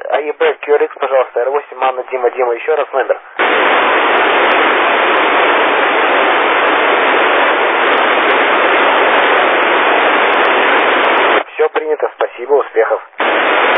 АЕБ QRX, пожалуйста, R8, Анна, Дима, Дима, еще раз номер. Все принято, спасибо, успехов.